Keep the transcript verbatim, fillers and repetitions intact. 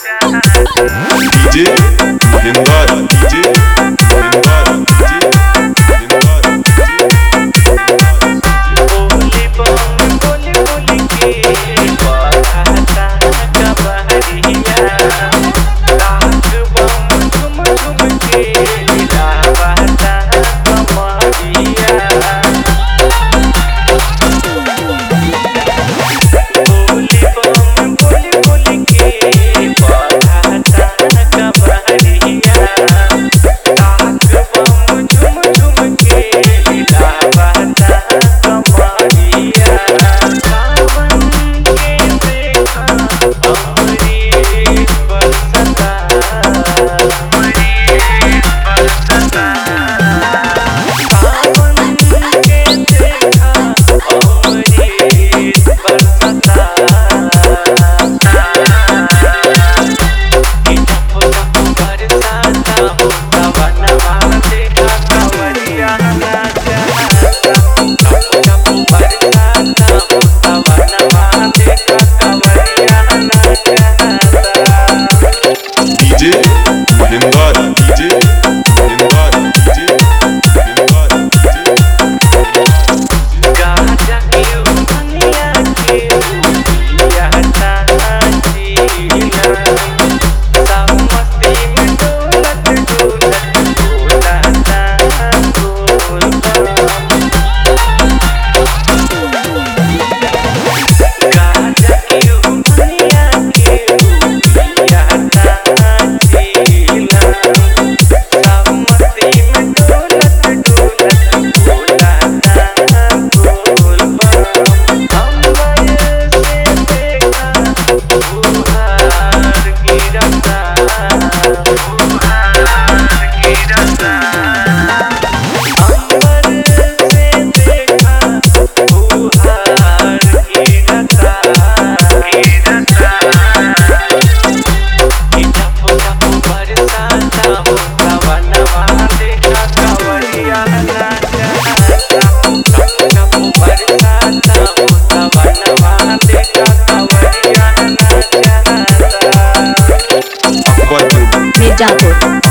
DJ हिंदवार DJ हिंदवार DJ हिंदवार बोली बम बोली बोली के बहाता कबहरिया राग बम झुम झुम के लावाता कमरिया बोली बम बोली बोली के बहाता कबहरिया राग बम झुम झुम के लावाता कमरिया सावन के देखा अमृत बरसता अमृत बरसता सावन के देखा अमृत बरसता कि टप टप बरसाता हो सवनवा देखा कंवरिया नाचता टप टप बरसाता हो सवनवा देखा कंवरिया नाचता डीजे हिंदवार डीजे हिंदवार डीजे हिंदवार गाजा के उमनिया के उबिया ताजीना सब मस्ती में डोलत डोलत डोलता डोलता गाजा के उमनिया के उबिया ताजीना सब मस्ती में डोलत डोलत डोलता डोलता अंबर से देखा फुहार गिरता फुहार गिरता अंबर से देखा फुहार गिरता गिरता कि टप टप बरसाता हो सवनवा देखा कंवरिया नाचता टप टप बरसाता हो सवनवा देखा कंवरिया नाचता अकबरपुर मिर्जापुर